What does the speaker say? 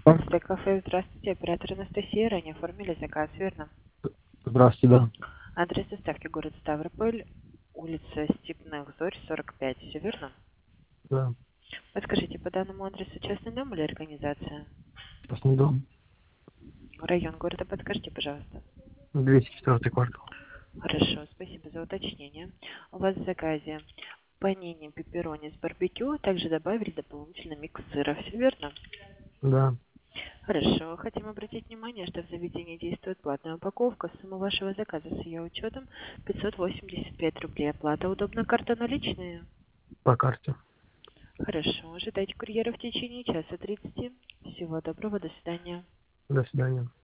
После кафе, здравствуйте, оператор Анастасия, ранее оформили заказ, верно? Здравствуйте, да. Адрес доставки город Ставрополь, улица Степных Зорь, 45, все верно? Да. Подскажите, по данному адресу частный дом или организация? Частный дом. Район города подскажите, пожалуйста. 204 квартал. Хорошо, спасибо за уточнение. У вас в заказе панини пепперони с барбекю, также добавили дополнительно микс сыра, все верно? Да. Хорошо. Хотим обратить внимание, что в заведении действует платная упаковка. Сумма вашего заказа с ее учетом 585 рублей. Оплата удобна, карта наличные. По карте. Хорошо. Ожидайте курьера в течение часа 30. Всего доброго. До свидания. До свидания.